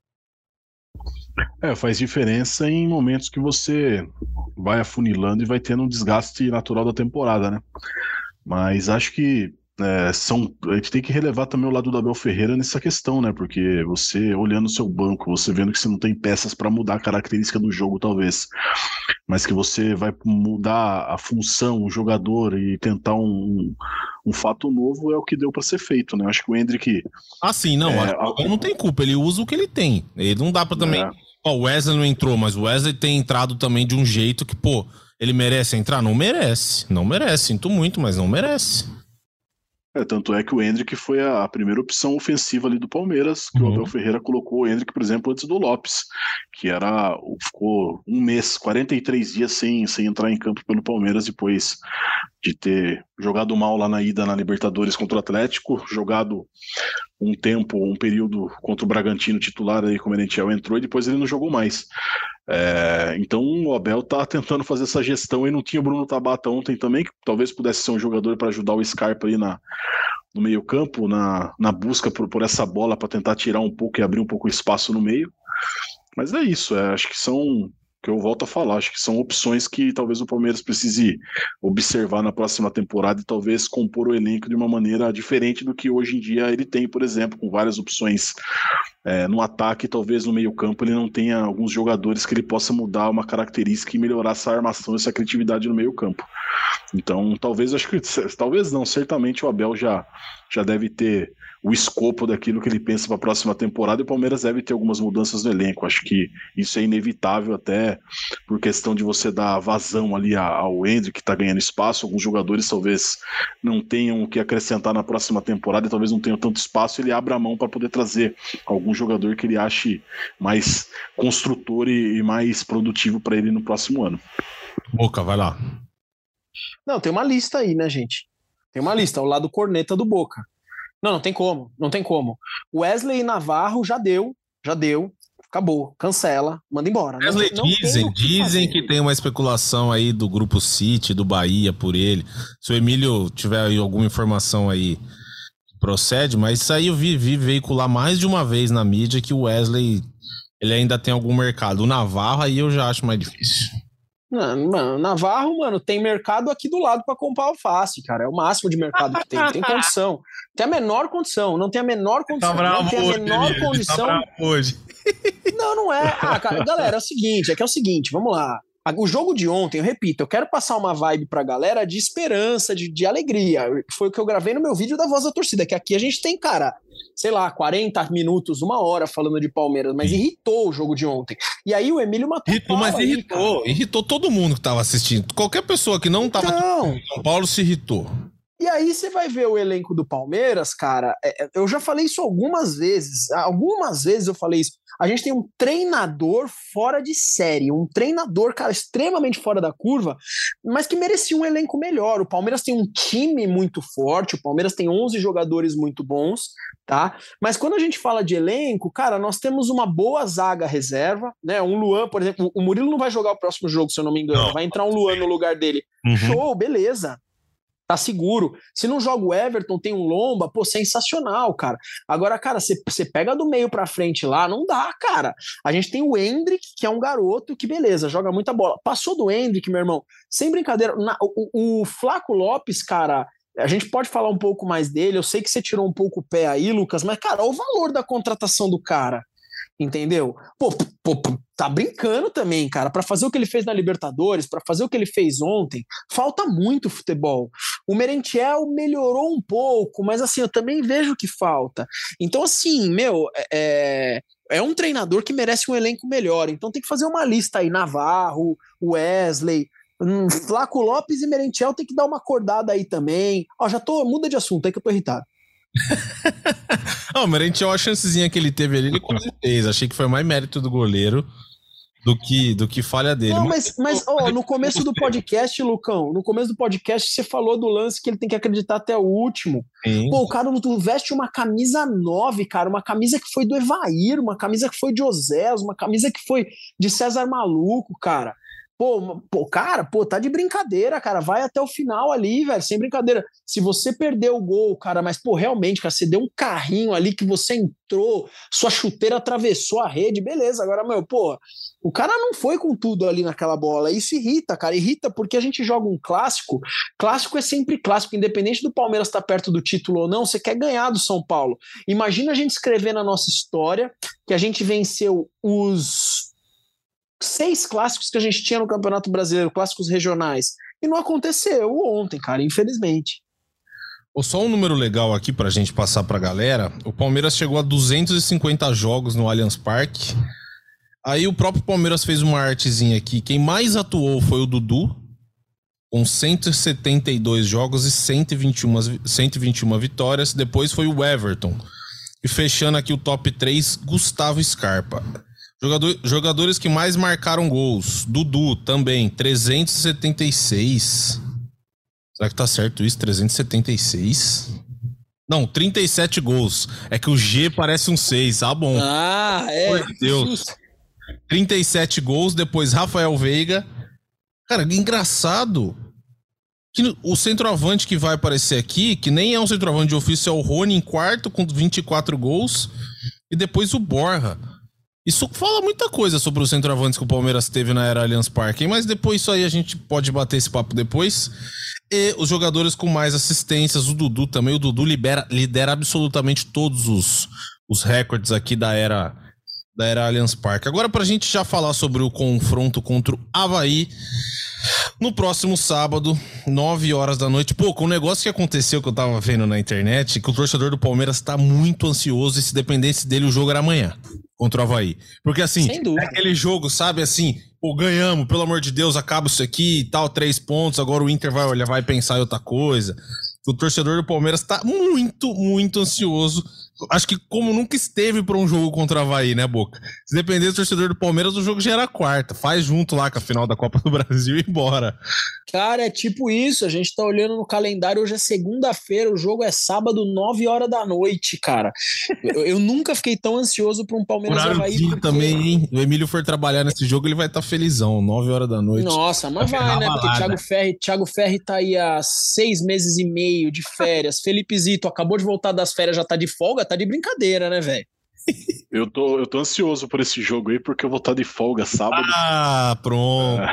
É, faz diferença em momentos que você vai afunilando e vai tendo um desgaste natural da temporada, né? Mas acho que é, são, a gente tem que relevar também o lado do Abel Ferreira nessa questão, né? Porque você, olhando o seu banco, você vendo que você não tem peças para mudar a característica do jogo, talvez, mas que você vai mudar a função, o jogador e tentar um, um fato novo, é o que deu para ser feito, né? Acho que o Endrick... Ah, sim, não, é, a... não tem culpa, ele usa o que ele tem. Ele não dá para também... É. Ó, o Wesley não entrou, mas o Wesley tem entrado também de um jeito que, pô, ele merece entrar? Não merece. Não merece. Sinto muito, mas não merece. É, tanto é que o Endrick foi a primeira opção ofensiva ali do Palmeiras, que uhum. o Abel Ferreira colocou o Endrick, por exemplo, antes do Lopes, que era, ficou um mês, quarenta e três dias sem, sem entrar em campo pelo Palmeiras, depois de ter jogado mal lá na ida na Libertadores contra o Atlético, jogado um tempo, um período contra o Bragantino titular, aí como o Merentiel entrou, e depois ele não jogou mais. É, então o Abel tá tentando fazer essa gestão, e não tinha o Bruno Tabata ontem também, que talvez pudesse ser um jogador para ajudar o Scarpa aí na, no meio campo, na, na busca por, por essa bola para tentar tirar um pouco e abrir um pouco o espaço no meio. Mas é isso, é, acho que são, que eu volto a falar, acho que são opções que talvez o Palmeiras precise observar na próxima temporada e talvez compor o elenco de uma maneira diferente do que hoje em dia ele tem, por exemplo, com várias opções é, no ataque, talvez no meio campo ele não tenha alguns jogadores que ele possa mudar uma característica e melhorar essa armação, essa criatividade no meio campo. Então talvez, acho que, talvez não, certamente o Abel já, já deve ter o escopo daquilo que ele pensa para a próxima temporada, e o Palmeiras deve ter algumas mudanças no elenco. Acho que isso é inevitável, até por questão de você dar vazão ali ao Endrick, que está ganhando espaço. Alguns jogadores talvez não tenham o que acrescentar na próxima temporada e talvez não tenham tanto espaço, ele abre a mão para poder trazer algum jogador que ele ache mais construtor e, e mais produtivo para ele no próximo ano. Boca, vai lá. Não, tem uma lista aí, né, gente? Tem uma lista, ao lado corneta do Boca. Não, não tem como, não tem como. Wesley e Navarro já deu, já deu, acabou, cancela, manda embora. Wesley, não, não dizem, que dizem que tem uma especulação aí do Grupo City, do Bahia, por ele. Se o Emílio tiver aí alguma informação aí, procede, mas isso aí eu vi, vi veicular mais de uma vez na mídia que o Wesley, ele ainda tem algum mercado. O Navarro aí eu já acho mais difícil. Não, mano, Navarro, mano, tem mercado aqui do lado para comprar alface, cara. É o máximo de mercado que tem. Tem condição. Tem a menor condição. Não tem a menor condição. Tá bravo, não tem a menor hoje, condição. Tá hoje. Não, não é. Ah, cara, galera, é o seguinte, é que é o seguinte, vamos lá. O jogo de ontem, eu repito, eu quero passar uma vibe pra galera de esperança, de, de alegria. Foi o que eu gravei no meu vídeo da Voz da Torcida, que aqui a gente tem, cara, sei lá, quarenta minutos, uma hora falando de Palmeiras, mas irritou o jogo de ontem. E aí o Emílio matou irritou, mas aí, irritou, cara. Irritou todo mundo que tava assistindo. Qualquer pessoa que não tava então, em São Paulo se irritou. E aí você vai ver o elenco do Palmeiras, cara, é, eu já falei isso algumas vezes, algumas vezes eu falei isso, a gente tem um treinador fora de série, um treinador, cara, extremamente fora da curva, mas que merecia um elenco melhor. O Palmeiras tem um time muito forte, o Palmeiras tem onze jogadores muito bons, tá? Mas quando a gente fala de elenco, cara, nós temos uma boa zaga reserva, né? Um Luan, por exemplo, o Murilo não vai jogar o próximo jogo, se eu não me engano, não. Vai entrar um Luan no lugar dele. Uhum. Show, beleza. Tá seguro. Se não joga o Everton, tem um Lomba, pô, sensacional, cara. Agora, cara, você pega do meio pra frente lá, não dá, cara. A gente tem o Endrick, que é um garoto que, beleza, joga muita bola. Passou do Endrick, meu irmão, sem brincadeira, na, o, o Flaco Lopes, cara, a gente pode falar um pouco mais dele, eu sei que você tirou um pouco o pé aí, Lucas, mas, cara, o valor da contratação do cara, entendeu? Pô, pô, pô, tá brincando também, cara. Pra fazer o que ele fez na Libertadores, pra fazer o que ele fez ontem, falta muito futebol. O Merentiel melhorou um pouco, mas assim, eu também vejo que falta. Então, assim, meu, é, é um treinador que merece um elenco melhor. Então tem que fazer uma lista aí, Navarro, Wesley, hum, Flaco Lopes e Merentiel tem que dar uma acordada aí também. Ó, já tô, muda de assunto aí que eu tô irritado. Não, o Merentiel, a chancezinha que ele teve ali, ele quase fez. Achei que foi mais mérito do goleiro do que, do que falha dele. Não, mas, mas ó, no começo do podcast, Lucão, no começo do podcast você falou do lance que ele tem que acreditar até o último. Sim. Pô, o cara veste uma camisa nove, cara, uma camisa que foi do Evair, uma camisa que foi de Osés, uma camisa que foi de César Maluco, cara. Pô, pô, cara, pô, tá de brincadeira, cara, vai até o final ali, velho, sem brincadeira. Se você perdeu o gol, cara, mas, pô, realmente, cara, você deu um carrinho ali que você entrou, sua chuteira atravessou a rede, beleza, agora, meu, pô, o cara não foi com tudo ali naquela bola, isso irrita, cara, irrita porque a gente joga um clássico, clássico é sempre clássico, independente do Palmeiras estar perto do título ou não, você quer ganhar do São Paulo. Imagina a gente escrever na nossa história que a gente venceu os seis clássicos que a gente tinha no Campeonato Brasileiro, clássicos regionais, e não aconteceu ontem, cara, infelizmente. Só um número legal aqui pra gente passar pra galera, o Palmeiras chegou a duzentos e cinquenta jogos no Allianz Parque, aí o próprio Palmeiras fez uma artezinha aqui, quem mais atuou foi o Dudu, com cento e setenta e dois jogos e cento e vinte e uma, cento e vinte e uma vitórias, depois foi o Everton, e fechando aqui o top três, Gustavo Scarpa. Jogador, jogadores que mais marcaram gols. Dudu também, trezentos e setenta e seis. Será que tá certo isso? trezentos e setenta e seis? Não, trinta e sete gols. É que o G parece um seis. Ah, bom. Ah, é. Meu Deus. trinta e sete gols, depois Rafael Veiga. Cara, engraçado que o centroavante que vai aparecer aqui, que nem é um centroavante de ofício, é o Rony em quarto com vinte e quatro gols. E depois o Borja. Isso fala muita coisa sobre os centroavantes que o Palmeiras teve na era Allianz Parque, hein? Mas depois isso aí a gente pode bater esse papo depois. E os jogadores com mais assistências, o Dudu também. O Dudu libera, lidera absolutamente todos os, os recordes aqui da era, da era Allianz Parque. Agora, pra gente já falar sobre o confronto contra o Avaí, no próximo sábado, nove horas da noite. Pô, com um negócio que aconteceu que eu tava vendo na internet, que o torcedor do Palmeiras tá muito ansioso e se dependesse dele o jogo era amanhã, contra o Avaí. Porque assim, é aquele jogo, sabe, assim, pô, ganhamos, pelo amor de Deus, acaba isso aqui e tal, três pontos, agora o Inter vai olhar, vai pensar em outra coisa. O torcedor do Palmeiras tá muito, muito ansioso. Acho que como nunca esteve pra um jogo contra o Avaí, né, Boca? Se dependesse do torcedor do Palmeiras, o jogo já era quarta. Faz junto lá com a final da Copa do Brasil e bora. Cara, é tipo isso. A gente tá olhando no calendário, hoje é segunda-feira, o jogo é sábado, nove horas da noite, cara. Eu, eu nunca fiquei tão ansioso pra um Palmeiras Avaí. Porque... também, hein? O Emílio for trabalhar nesse jogo, ele vai estar tá felizão, nove horas da noite. Nossa, mas vai, né? Porque Thiago Ferri, Thiago Ferri tá aí há seis meses e meio de férias. Felipe Zito acabou de voltar das férias, já tá de folga, tá de brincadeira, né, velho? Eu tô, eu tô ansioso por esse jogo aí, porque eu vou estar de folga sábado. Ah, pronto.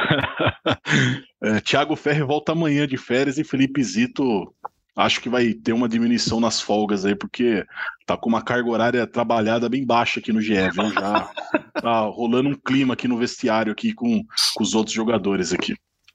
É, Thiago Ferri volta amanhã de férias e Felipe Zito acho que vai ter uma diminuição nas folgas aí, porque tá com uma carga horária trabalhada bem baixa aqui no G E, viu? Já tá rolando um clima aqui no vestiário aqui com, com os outros jogadores aqui.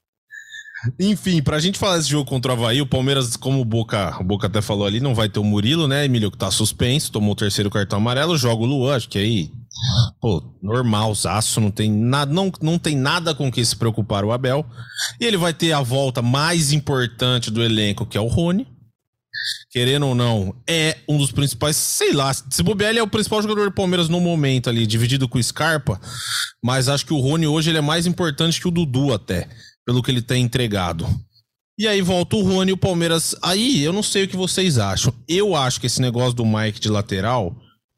Enfim, pra gente falar desse jogo contra o Avaí, o Palmeiras, como o Boca, o Boca até falou ali, não vai ter o Murilo, né, Emílio, que tá suspenso, tomou o terceiro cartão amarelo, joga o Luan, acho que aí, pô, normalzaço, não tem nada, não, não tem nada com que se preocupar o Abel. E ele vai ter a volta mais importante do elenco, que é o Rony, querendo ou não, é um dos principais, sei lá, se bobear, ele é o principal jogador do Palmeiras no momento ali, dividido com o Scarpa, mas acho que o Rony hoje ele é mais importante que o Dudu até, pelo que ele tem entregado. E aí volta o Rony e o Palmeiras, aí eu não sei o que vocês acham, eu acho que esse negócio do Mike de lateral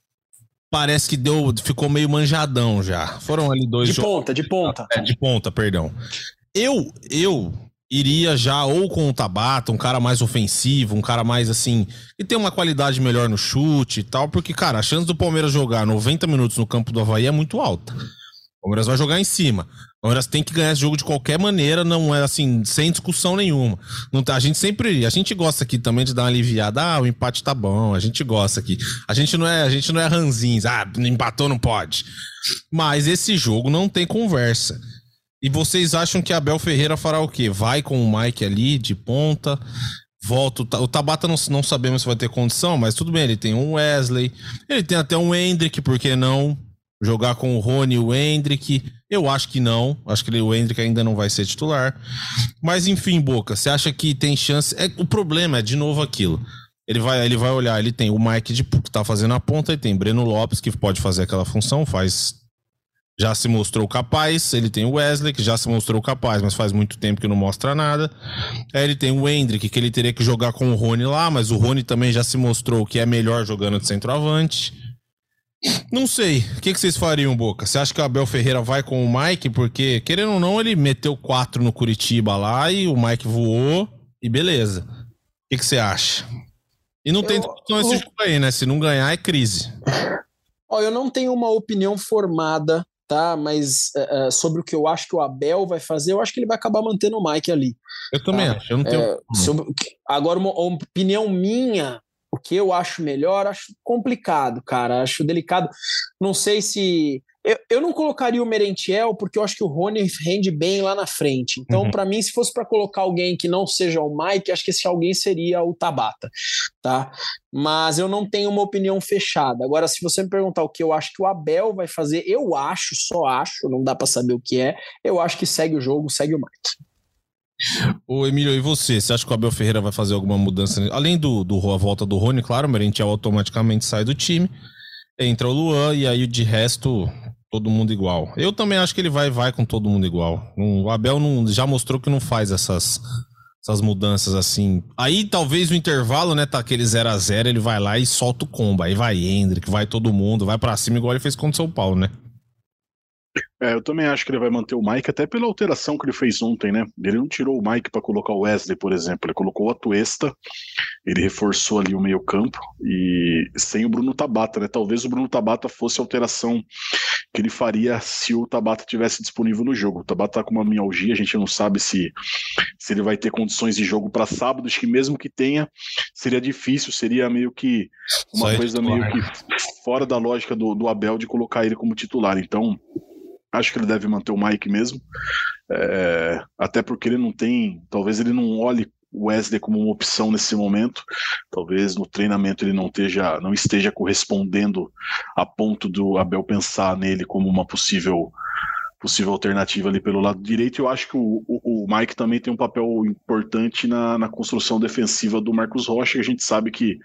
parece que deu, ficou meio manjadão já, foram ali dois de jogos. ponta, de ponta. É, de ponta, perdão. Eu, eu iria já ou com o Tabata, um cara mais ofensivo, um cara mais assim, que tem uma qualidade melhor no chute e tal, porque, cara, a chance do Palmeiras jogar noventa minutos no campo do Avaí é muito alta. O Palmeiras vai jogar em cima. O Palmeiras tem que ganhar esse jogo de qualquer maneira, não é assim, sem discussão nenhuma. Não tá, a gente sempre, a gente gosta aqui também de dar uma aliviada, ah, o empate tá bom, a gente gosta aqui. A gente não é, a gente não é ranzins, ah, empatou, não pode. Mas esse jogo não tem conversa. E vocês acham que Abel Ferreira fará o quê? Vai com o Mike ali, de ponta, volta. O Tabata não, não sabemos se vai ter condição, mas tudo bem, ele tem um Wesley, ele tem até um Hendrick, por que não? Jogar com o Rony e o Hendrick, eu acho que não, acho que o Hendrick ainda não vai ser titular. Mas enfim, Boca, você acha que tem chance? É, o problema é, de novo, aquilo. Ele vai, ele vai olhar, ele tem o Mike de, que tá fazendo a ponta, e tem Breno Lopes, que pode fazer aquela função, faz... Já se mostrou capaz, ele tem o Wesley, que já se mostrou capaz, mas faz muito tempo que não mostra nada. Aí ele tem o Hendrick, que ele teria que jogar com o Rony lá, mas o Rony também já se mostrou que é melhor jogando de centroavante. Não sei, o que, que vocês fariam, Boca? Você acha que o Abel Ferreira vai com o Mike? Porque, querendo ou não, ele meteu quatro no Curitiba lá e o Mike voou e beleza. O que, que você acha? E não eu, tem discussão esse eu... jogo aí, né? Se não ganhar, é crise. Ó, eu não tenho uma opinião formada, tá? Mas uh, sobre o que eu acho que o Abel vai fazer, eu acho que ele vai acabar mantendo o Mike ali. Eu também tá? acho, eu não tenho... É, sobre, agora, uma, uma opinião minha, o que eu acho melhor, acho complicado, cara, acho delicado. Não sei se... Eu, eu não colocaria o Merentiel, porque eu acho que o Rony rende bem lá na frente. Então, uhum. para mim, se fosse para colocar alguém que não seja o Mike, acho que esse alguém seria o Tabata, tá? Mas eu não tenho uma opinião fechada. Agora, se você me perguntar o que eu acho que o Abel vai fazer, eu acho, só acho, não dá para saber o que é, eu acho que segue o jogo, segue o Mike. Ô Emílio, e você? Você acha que o Abel Ferreira vai fazer alguma mudança? Além do, do a volta do Rony, claro, o Merentiel automaticamente sai do time, entra o Luan e aí de resto... todo mundo igual. Eu também acho que ele vai vai com todo mundo igual. O Abel não, já mostrou que não faz essas, essas mudanças assim. Aí talvez o intervalo, né, tá aquele zero a zero, ele vai lá e solta o combo. Aí vai Hendrick, vai todo mundo, vai pra cima igual ele fez contra o São Paulo, né? É, eu também acho que ele vai manter o Mike, até pela alteração que ele fez ontem, né? Ele não tirou o Mike para colocar o Wesley, por exemplo. Ele colocou o Atuesta, ele reforçou ali o meio campo e sem o Bruno Tabata, né? Talvez o Bruno Tabata fosse a alteração que ele faria se o Tabata tivesse disponível no jogo. O Tabata tá com uma mialgia, a gente não sabe se, se ele vai ter condições de jogo para sábado. Acho que mesmo que tenha, seria difícil, seria meio que uma Só coisa meio que fora da lógica do, do Abel de colocar ele como titular. Então, acho que ele deve manter o Mike mesmo, é, até porque ele não tem, talvez ele não olhe o Wesley como uma opção nesse momento, talvez no treinamento ele não esteja, não esteja correspondendo a ponto do Abel pensar nele como uma possível possível alternativa ali pelo lado direito. Eu acho que o, o, o Mike também tem um papel importante na, na construção defensiva do Marcos Rocha. A gente sabe que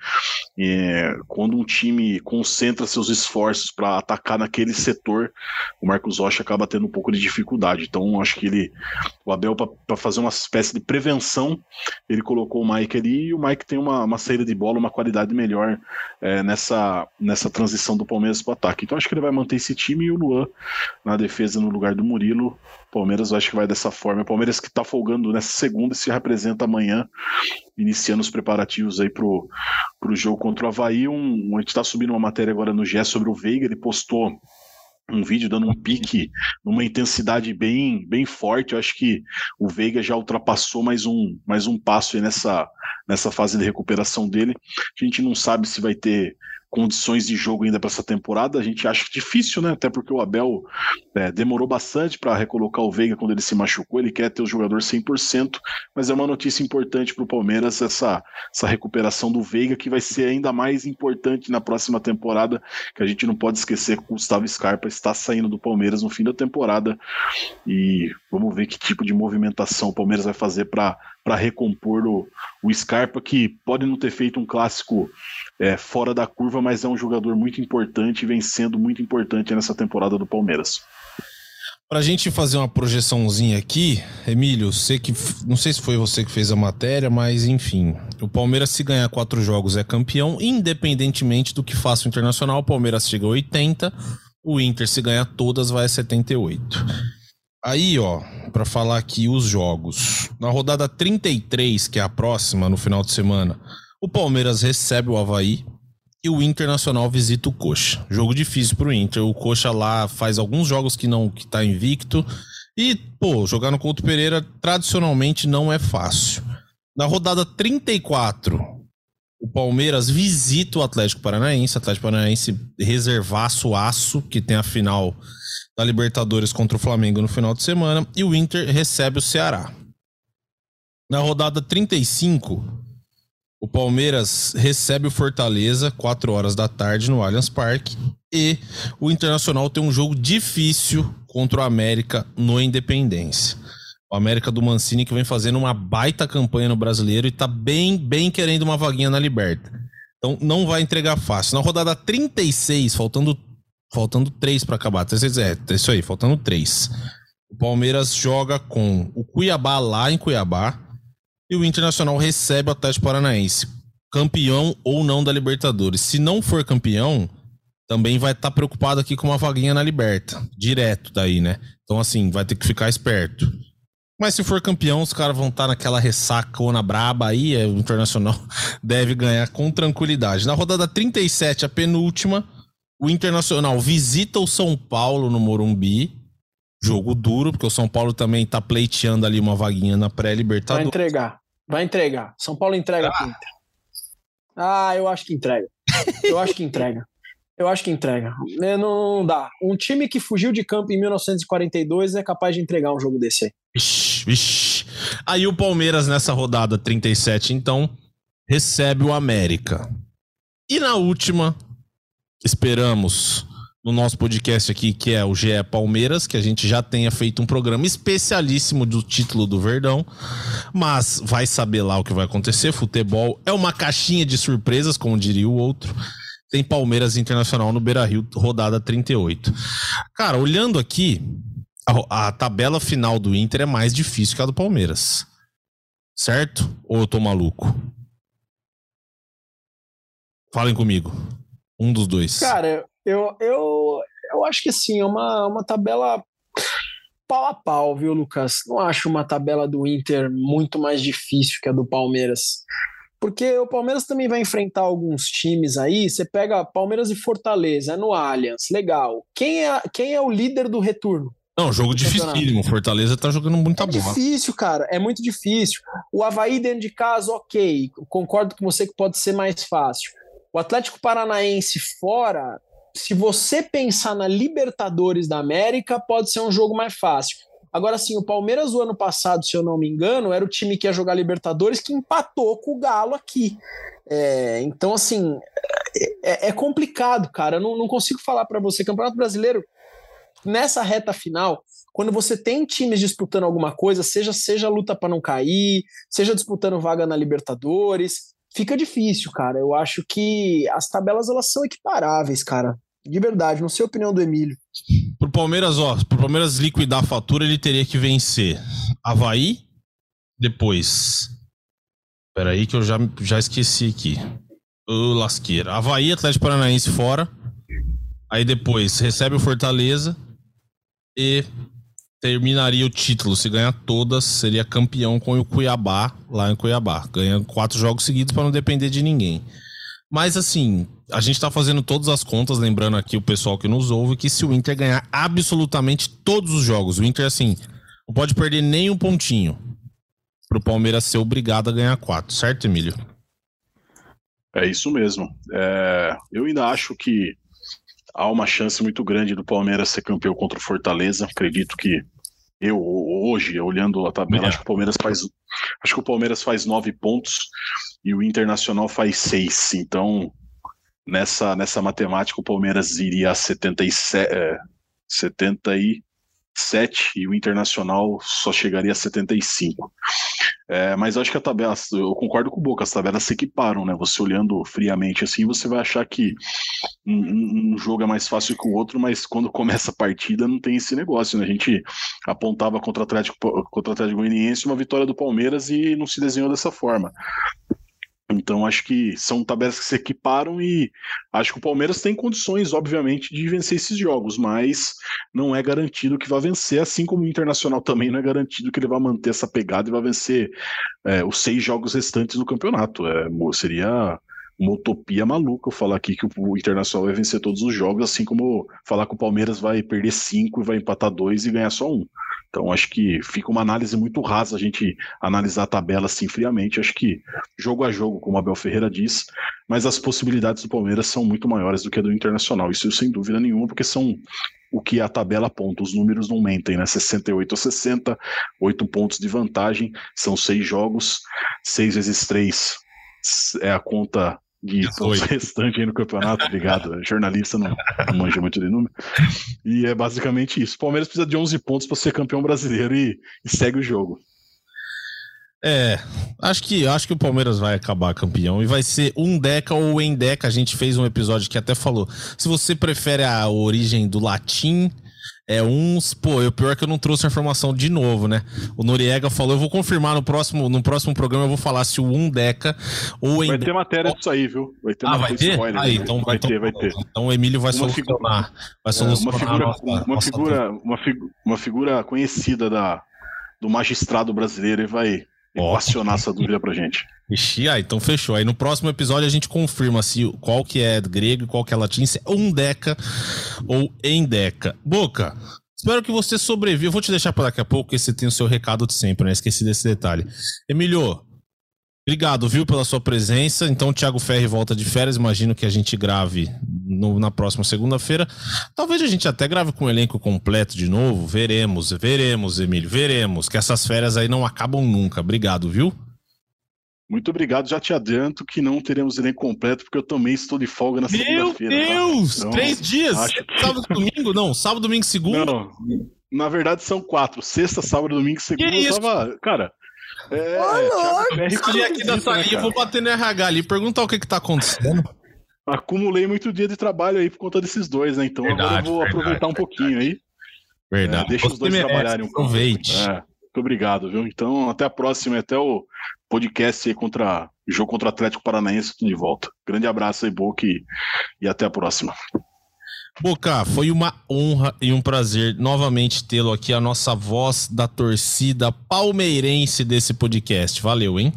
é, quando um time concentra seus esforços para atacar naquele setor, o Marcos Rocha acaba tendo um pouco de dificuldade. Então acho que ele, o Abel, para fazer uma espécie de prevenção, ele colocou o Mike ali, e o Mike tem uma, uma saída de bola, uma qualidade melhor é, nessa, nessa transição do Palmeiras para o ataque. Então acho que ele vai manter esse time, e o Luan na defesa no lugar do Murilo. O Palmeiras, eu acho que vai dessa forma. O Palmeiras que está folgando nessa segunda e se representa amanhã, iniciando os preparativos aí pro, pro jogo contra o Avaí. Um, a gente está subindo uma matéria agora no G E sobre o Veiga. Ele postou um vídeo dando um pique numa intensidade bem, bem forte. Eu acho que o Veiga já ultrapassou mais um, mais um passo aí nessa, nessa fase de recuperação dele. A gente não sabe se vai ter condições de jogo ainda para essa temporada. A gente acha difícil, né? Até porque o Abel é, demorou bastante para recolocar o Veiga quando ele se machucou. Ele quer ter o jogador cem por cento, mas é uma notícia importante para o Palmeiras essa, essa recuperação do Veiga, que vai ser ainda mais importante na próxima temporada, que a gente não pode esquecer que o Gustavo Scarpa está saindo do Palmeiras no fim da temporada, e vamos ver que tipo de movimentação o Palmeiras vai fazer para para recompor o, o Scarpa, que pode não ter feito um clássico é, fora da curva, mas é um jogador muito importante e vem sendo muito importante nessa temporada do Palmeiras. Pra gente fazer uma projeçãozinha aqui, Emílio, sei que, não sei se foi você que fez a matéria, mas enfim, o Palmeiras, se ganhar quatro jogos, é campeão, independentemente do que faça o Internacional. O Palmeiras chega a oitenta, o Inter, se ganhar todas, vai a setenta e oito. Aí, ó, pra falar aqui os jogos, na rodada trinta e três, que é a próxima, no final de semana, o Palmeiras recebe o Avaí e o Internacional visita o Coxa. Jogo difícil pro Inter. O Coxa lá faz alguns jogos que não que tá invicto. E, pô, jogar no Couto Pereira tradicionalmente não é fácil. Na rodada trinta e quatro, o Palmeiras visita o Atlético Paranaense. Atlético Paranaense reservaço aço, que tem a final da Libertadores contra o Flamengo no final de semana. E o Inter recebe o Ceará. Na rodada trinta e cinco, o Palmeiras recebe o Fortaleza, quatro horas da tarde, no Allianz Parque. E o Internacional tem um jogo difícil contra o América no Independência. O América do Mancini, que vem fazendo uma baita campanha no Brasileiro e tá bem, bem querendo uma vaguinha na Liberta. Então não vai entregar fácil. Na rodada trinta e seis, faltando, faltando três para acabar. É, isso aí, faltando três. O Palmeiras joga com o Cuiabá lá em Cuiabá. E o Internacional recebe o Atlético Paranaense, campeão ou não da Libertadores. Se não for campeão, também vai estar tá preocupado aqui com uma vaguinha na Liberta, direto daí, né? Então, assim, vai ter que ficar esperto. Mas se for campeão, os caras vão estar tá naquela ressacona braba aí, é, o Internacional deve ganhar com tranquilidade. Na rodada trinta e sete, a penúltima, o Internacional visita o São Paulo no Morumbi. Jogo duro, porque o São Paulo também tá pleiteando ali uma vaguinha na pré-Libertadores. Vai entregar. Vai entregar. São Paulo entrega ah. pro Inter. Ah, eu acho que entrega. Eu acho que entrega. Eu acho que entrega. Não, não dá. Um time que fugiu de campo em mil novecentos e quarenta e dois é capaz de entregar um jogo desse aí. Ixi, ixi. Aí o Palmeiras, nessa rodada trinta e sete, então, recebe o América. E na última, esperamos, no nosso podcast aqui, que é o G E Palmeiras, que a gente já tenha feito um programa especialíssimo do título do Verdão, mas vai saber lá o que vai acontecer. Futebol é uma caixinha de surpresas, como diria o outro. Tem Palmeiras Internacional no Beira-Rio, rodada trinta e oito. Cara, olhando aqui, a, a tabela final do Inter é mais difícil que a do Palmeiras. Certo? Ou eu tô maluco? Falem comigo. Um dos dois. Cara, eu, eu, eu acho que sim, é uma, uma tabela pau a pau, viu, Lucas? Não acho uma tabela do Inter muito mais difícil que a do Palmeiras. Porque o Palmeiras também vai enfrentar alguns times aí. Você pega Palmeiras e Fortaleza, é no Allianz, legal. Quem é, quem é o líder do retorno? Não, jogo dificílimo. Fortaleza tá jogando muita bola. É difícil, cara. É muito difícil. O Avaí dentro de casa, ok. Concordo com você que pode ser mais fácil. O Atlético Paranaense fora, se você pensar na Libertadores da América, pode ser um jogo mais fácil. Agora, sim, o Palmeiras, o ano passado, se eu não me engano, era o time que ia jogar Libertadores que empatou com o Galo aqui. É, então, assim, é, é complicado, cara. Eu não, não consigo falar para você. Campeonato Brasileiro, nessa reta final, quando você tem times disputando alguma coisa, seja, seja luta para não cair, seja disputando vaga na Libertadores, fica difícil, cara. Eu acho que as tabelas, elas são equiparáveis, cara. De verdade, não sei a opinião do Emílio. Pro Palmeiras, ó, pro Palmeiras liquidar a fatura, ele teria que vencer Avaí, depois... Peraí que eu já, já esqueci aqui. Ô, lasqueira. Avaí, Atlético Paranaense fora. Aí depois recebe o Fortaleza e terminaria o título. Se ganhar todas, seria campeão com o Cuiabá, lá em Cuiabá. Ganha quatro jogos seguidos para não depender de ninguém. Mas assim, a gente tá fazendo todas as contas, lembrando aqui o pessoal que nos ouve, que se o Inter ganhar absolutamente todos os jogos, o Inter, assim, não pode perder nem um pontinho pro Palmeiras ser obrigado a ganhar quatro, certo, Emílio? É isso mesmo. É, eu ainda acho que há uma chance muito grande do Palmeiras ser campeão contra o Fortaleza. Acredito que eu, hoje, olhando a tabela, é. acho que o Palmeiras faz, acho que o Palmeiras faz nove pontos e o Internacional faz seis. Então, nessa, nessa matemática, o Palmeiras iria a setenta e sete, é, setenta e sete e o Internacional só chegaria a setenta e cinco. É, mas acho que a tabela, eu concordo com o Boca, as tabelas se equiparam, né? Você olhando friamente assim, você vai achar que um, um jogo é mais fácil que o outro, mas quando começa a partida não tem esse negócio, né? A gente apontava contra o Atlético, contra o Atlético Goianiense uma vitória do Palmeiras e não se desenhou dessa forma. Então acho que são tabelas que se equiparam e acho que o Palmeiras tem condições, obviamente, de vencer esses jogos, mas não é garantido que vai vencer, assim como o Internacional também não é garantido que ele vai manter essa pegada e vai vencer é, os seis jogos restantes do campeonato. É, seria uma utopia maluca eu falar aqui que o Internacional vai vencer todos os jogos, assim como falar que o Palmeiras vai perder cinco e vai empatar dois e ganhar só um. Então acho que fica uma análise muito rasa a gente analisar a tabela assim friamente. Acho que jogo a jogo, como o Abel Ferreira diz, mas as possibilidades do Palmeiras são muito maiores do que a do Internacional. Isso sem dúvida nenhuma, porque são o que a tabela aponta. Os números não mentem, né? sessenta e oito a sessenta, oito pontos de vantagem, são seis jogos, seis vezes três é a conta de todos os restantes aí no campeonato, obrigado, jornalista não, não manja muito de número, e é basicamente isso. O Palmeiras precisa de onze pontos para ser campeão brasileiro e, e segue o jogo. É, acho que, acho que o Palmeiras vai acabar campeão e vai ser um deca ou em deca. A gente fez um episódio que até falou, se você prefere a origem do latim, é uns, pô, o pior é que eu não trouxe a informação de novo, né? O Noriega falou, eu vou confirmar no próximo, no próximo programa, eu vou falar se o um deca ou em Vai ter matéria disso aí, viu? Vai ter ah, vai ter? Spoiler, aí, então, vai então, ter, vai ter. Então o Emílio vai uma solucionar. Figura, vai solucionar uma figura, nossa, uma, nossa figura uma, figu, uma figura conhecida da, do magistrado brasileiro e vai equacionar essa dúvida pra gente. Ixi, ah, então fechou. Aí no próximo episódio a gente confirma se qual que é grego e qual que é latim, se é um deca ou em deca. Boca, espero que você sobreviva. Eu vou te deixar para daqui a pouco, porque você tem o seu recado de sempre, né? Esqueci desse detalhe. Emílio, obrigado, viu, pela sua presença. Então o Thiago Ferri volta de férias. Imagino que a gente grave no, na próxima segunda-feira. Talvez a gente até grave com o elenco completo de novo. Veremos, veremos, Emílio, veremos. Que essas férias aí não acabam nunca. Obrigado, viu? Muito obrigado, já te adianto que não teremos elenco completo, porque eu também estou de folga na segunda-feira. Meu Deus! Tá? Então, três dias? que... Sábado e domingo? Não, sábado, domingo e segunda? Não, na verdade são quatro. Sexta, sábado, domingo e segunda. Que eu tava... Cara... É, Saí aqui da salinha, né, vou bater no R H ali e perguntar o que que tá acontecendo. Acumulei muito dia de trabalho aí por conta desses dois, né? Então verdade, agora eu vou verdade, aproveitar um pouquinho aí. Verdade. É, deixa Você os dois merece, trabalharem um pouco. Aproveite. É, muito obrigado, viu? Então, até a próxima, até o podcast aí contra jogo contra o Atlético Paranaense, tudo de volta. Grande abraço aí, Boca, e, e até a próxima. Boca, foi uma honra e um prazer novamente tê-lo aqui, a nossa voz da torcida palmeirense desse podcast. Valeu, hein?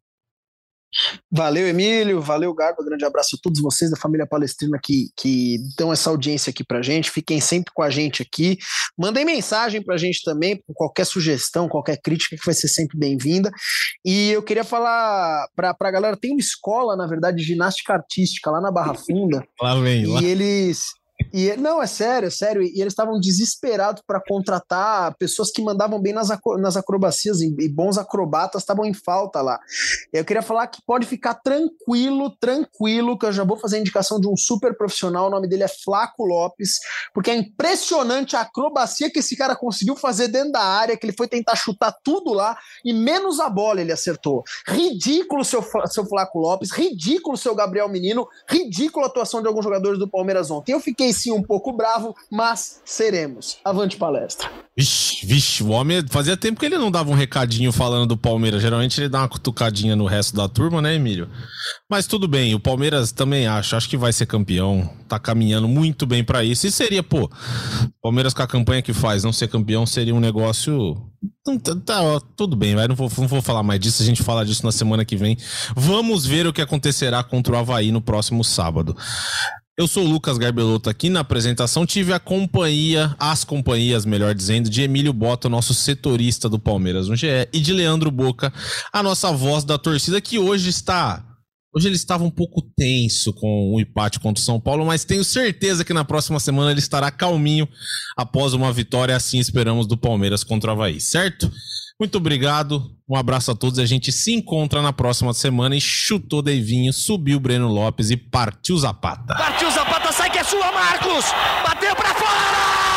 Valeu, Emílio, valeu, Garba, grande abraço a todos vocês da família palestrina que, que dão essa audiência aqui pra gente, fiquem sempre com a gente aqui, mandem mensagem pra gente também, com qualquer sugestão, qualquer crítica que vai ser sempre bem-vinda, e eu queria falar pra, pra galera, tem uma escola, na verdade, de ginástica artística lá na Barra Funda, lá vem, lá. E eles... E, não, é sério, é sério, e eles estavam desesperados para contratar pessoas que mandavam bem nas, acro, nas acrobacias, e, e bons acrobatas estavam em falta lá. Eu queria falar que pode ficar tranquilo, tranquilo, que eu já vou fazer a indicação de um super profissional, o nome dele é Flaco Lopes, porque é impressionante a acrobacia que esse cara conseguiu fazer dentro da área, que ele foi tentar chutar tudo lá, e menos a bola ele acertou. Ridículo seu, seu Flaco Lopes, ridículo seu Gabriel Menino, ridículo a atuação de alguns jogadores do Palmeiras ontem. Eu fiquei sim um pouco bravo, mas seremos. Avante palestra. Vixe, vixe, o homem fazia tempo que ele não dava um recadinho falando do Palmeiras. Geralmente ele dá uma cutucadinha no resto da turma, né, Emílio? Mas tudo bem, o Palmeiras também acho, acho que vai ser campeão. Tá caminhando muito bem pra isso. E seria, pô, Palmeiras com a campanha que faz, não ser campeão seria um negócio... Tá, tá, ó, tudo bem, vai, não vou, não vou falar mais disso, a gente fala disso na semana que vem. Vamos ver o que acontecerá contra o Avaí no próximo sábado. Eu sou o Lucas Garbelotto aqui na apresentação, tive a companhia, as companhias, melhor dizendo, de Emílio Bota, nosso setorista do Palmeiras no G E, e de Leandro Boca, a nossa voz da torcida, que hoje está... Hoje ele estava um pouco tenso com o empate contra o São Paulo, mas tenho certeza que na próxima semana ele estará calminho após uma vitória, assim esperamos, do Palmeiras contra o Avaí, certo? Muito obrigado, um abraço a todos, a gente se encontra na próxima semana. E chutou Deivinho, subiu Breno Lopes e partiu Zapata. Partiu Zapata, sai que é sua, Marcos! Bateu pra fora!